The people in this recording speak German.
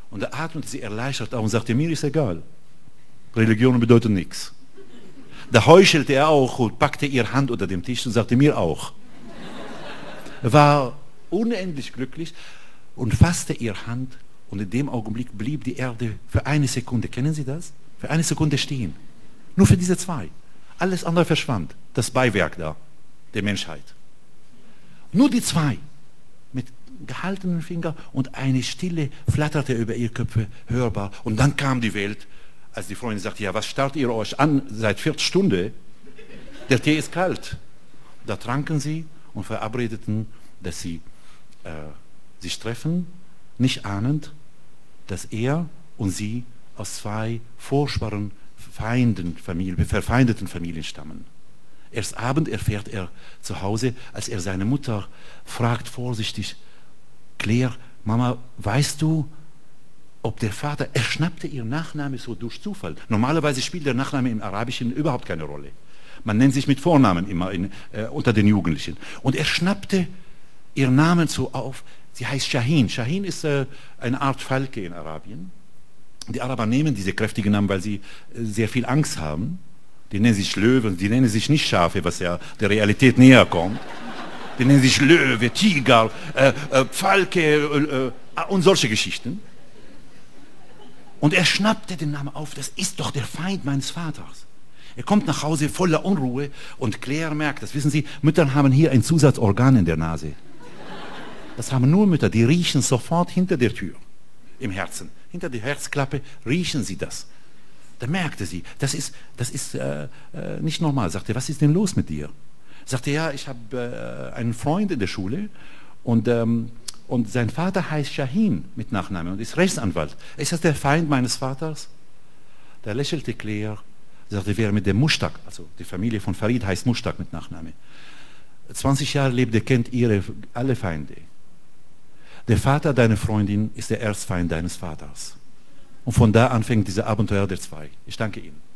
Und da atmete sie erleichtert auf und sagte, mir ist egal. Religion bedeutet nichts. Da heuchelte er auch und packte ihre Hand unter dem Tisch und sagte, mir auch. Er war unendlich glücklich und fasste ihre Hand und in dem Augenblick blieb die Erde für eine Sekunde, kennen Sie das? Für eine Sekunde stehen. Nur für diese zwei. Alles andere verschwand. Das Beiwerk da, der Menschheit. Nur die zwei. Mit gehaltenen Fingern und eine Stille flatterte über ihre Köpfe hörbar. Und dann kam die Welt, als die Freundin sagte, ja, was starrt ihr euch an seit 40 Stunden? Der Tee ist kalt. Da tranken sie und verabredeten, dass sie sich treffen, nicht ahnend, dass er und sie aus zwei furchtbaren verfeindeten Familien stammen. Erst Abend erfährt er zu Hause, als er seine Mutter fragt vorsichtig, Claire, Mama, weißt du, ob der Vater, er schnappte ihren Nachname so durch Zufall. Normalerweise spielt der Nachname im Arabischen überhaupt keine Rolle. Man nennt sich mit Vornamen immer unter den Jugendlichen. Und er schnappte ihren Namen so auf, sie heißt Shahin. Shahin ist eine Art Falke in Arabien. Die Araber nehmen diese kräftigen Namen, weil sie sehr viel Angst haben. Die nennen sich Löwen, die nennen sich nicht Schafe, was ja der Realität näher kommt. Die nennen sich Löwe, Tiger, Falke und solche Geschichten. Und er schnappte den Namen auf, das ist doch der Feind meines Vaters. Er kommt nach Hause voller Unruhe und Claire merkt, das wissen Sie, Mütter haben hier ein Zusatzorgan in der Nase. Das haben nur Mütter, die riechen sofort hinter der Tür, im Herzen. Hinter der Herzklappe riechen sie das. Da merkte sie, das ist nicht normal. Sagte, was ist denn los mit dir? Sagte, ja, ich habe einen Freund in der Schule und sein Vater heißt Shahin mit Nachnamen und ist Rechtsanwalt. Ist das der Feind meines Vaters? Da lächelte Claire, sagte, wer mit dem Mushtaq, also die Familie von Farid heißt Mushtaq mit Nachname. 20 Jahre lebte, kennt alle Feinde. Der Vater deiner Freundin ist der Erzfeind deines Vaters. Und von da an fängt diese Abenteuer der zwei. Ich danke Ihnen.